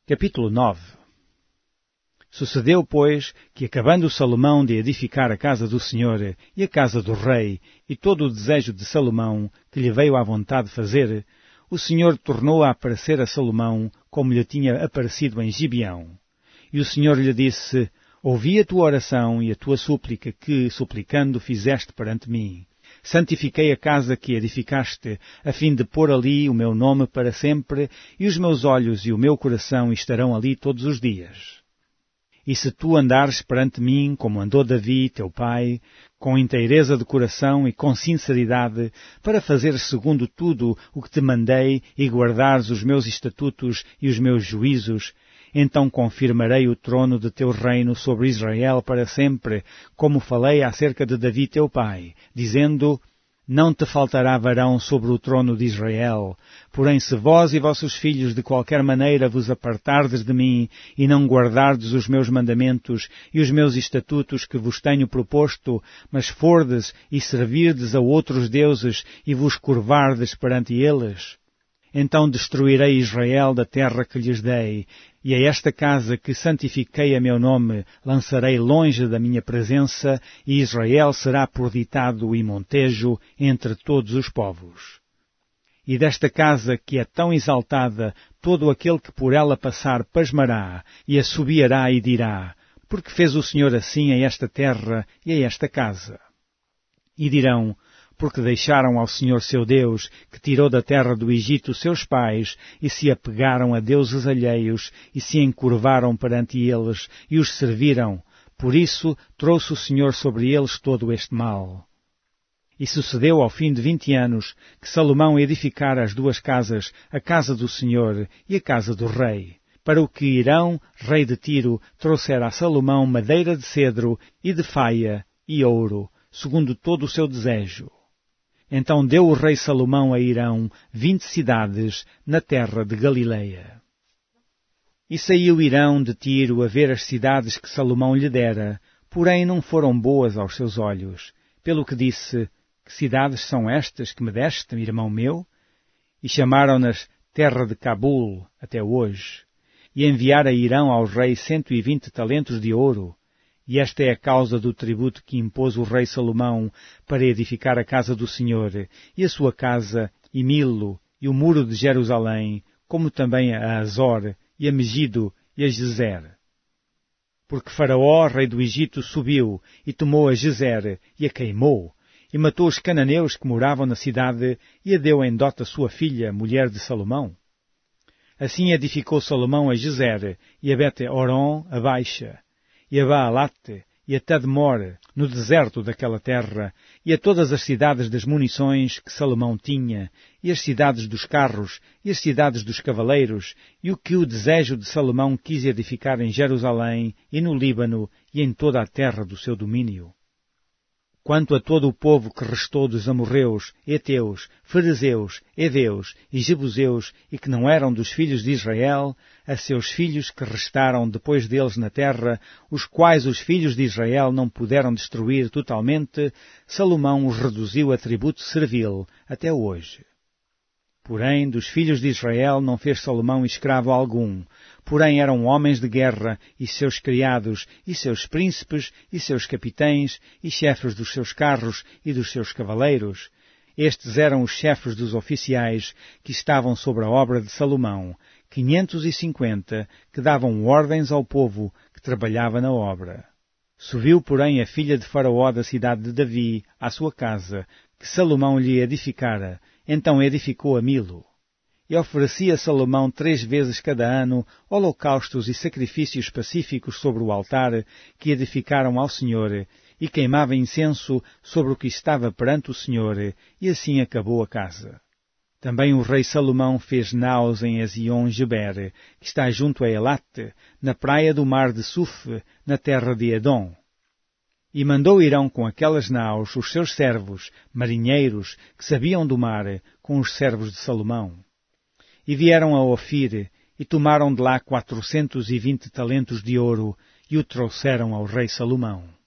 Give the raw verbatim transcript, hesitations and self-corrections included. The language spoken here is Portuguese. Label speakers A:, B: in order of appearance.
A: Capítulo nove. Sucedeu, pois, que acabando Salomão de edificar a casa do Senhor e a casa do rei, e todo o desejo de Salomão, que lhe veio à vontade fazer, o Senhor tornou a aparecer a Salomão, como lhe tinha aparecido em Gibeão. E o Senhor lhe disse: Ouvi a tua oração e a tua súplica que, suplicando, fizeste perante mim. Santifiquei a casa que edificaste, a fim de pôr ali o meu nome para sempre, e os meus olhos e o meu coração estarão ali todos os dias. E se tu andares perante mim, como andou Davi, teu pai, com inteireza de coração e com sinceridade, para fazeres segundo tudo o que te mandei e guardares os meus estatutos e os meus juízos, então confirmarei o trono de teu reino sobre Israel para sempre, como falei acerca de Davi teu pai, dizendo: Não te faltará varão sobre o trono de Israel. Porém, se vós e vossos filhos de qualquer maneira vos apartardes de mim e não guardardes os meus mandamentos e os meus estatutos que vos tenho proposto, mas fordes e servirdes a outros deuses e vos curvardes perante eles, então destruirei Israel da terra que lhes dei, e a esta casa que santifiquei a meu nome lançarei longe da minha presença, e Israel será por ditado e montejo entre todos os povos. E desta casa que é tão exaltada, todo aquele que por ela passar pasmará, e assobiará e dirá: Porque fez o Senhor assim a esta terra e a esta casa? E dirão: Porque deixaram ao Senhor seu Deus, que tirou da terra do Egito seus pais, e se apegaram a deuses alheios, e se encurvaram perante eles, e os serviram. Por isso trouxe o Senhor sobre eles todo este mal. E sucedeu ao fim de vinte anos, que Salomão edificara as duas casas, a casa do Senhor e a casa do rei, para o que Hirão, rei de Tiro, trouxera a Salomão madeira de cedro e de faia e ouro, segundo todo o seu desejo. Então deu o rei Salomão a Hirão vinte cidades na terra de Galileia. E saiu Hirão de Tiro a ver as cidades que Salomão lhe dera, porém não foram boas aos seus olhos, pelo que disse: Que cidades são estas que me deste, irmão meu? E chamaram-nas terra de Cabul até hoje. E enviara Hirão ao rei cento e vinte talentos de ouro. E esta é a causa do tributo que impôs o rei Salomão para edificar a casa do Senhor, e a sua casa, e Milo, e o muro de Jerusalém, como também a Azor, e a Megido, e a Gezer. Porque Faraó, rei do Egito, subiu, e tomou a Gezer, e a queimou, e matou os cananeus que moravam na cidade, e a deu em dote a sua filha, mulher de Salomão. Assim edificou Salomão a Gezer, e a Bet-Horon a Baixa, e a Baalate, e a Tadmor, no deserto daquela terra, e a todas as cidades das munições que Salomão tinha, e as cidades dos carros, e as cidades dos cavaleiros, e o que o desejo de Salomão quis edificar em Jerusalém, e no Líbano, e em toda a terra do seu domínio. Quanto a todo o povo que restou dos amorreus, heteus, ferezeus, heveus e jebuseus, e que não eram dos filhos de Israel, a seus filhos que restaram depois deles na terra, os quais os filhos de Israel não puderam destruir totalmente, Salomão os reduziu a tributo servil até hoje. Porém, dos filhos de Israel não fez Salomão escravo algum, porém eram homens de guerra, e seus criados, e seus príncipes, e seus capitães, e chefes dos seus carros e dos seus cavaleiros. Estes eram os chefes dos oficiais que estavam sobre a obra de Salomão, quinhentos e cinquenta, que davam ordens ao povo que trabalhava na obra. Subiu, porém, a filha de Faraó da cidade de Davi à sua casa, que Salomão lhe edificara. Então edificou a Milo. E oferecia Salomão três vezes cada ano holocaustos e sacrifícios pacíficos sobre o altar que edificaram ao Senhor, e queimava incenso sobre o que estava perante o Senhor, e assim acabou a casa. Também o rei Salomão fez naus em Ezion-Geber, que está junto a Elate, na praia do mar de Suf, na terra de Edom. E mandou Hirão com aquelas naus os seus servos, marinheiros, que sabiam do mar, com os servos de Salomão. E vieram a Ofir, e tomaram de lá quatrocentos e vinte talentos de ouro, e o trouxeram ao rei Salomão.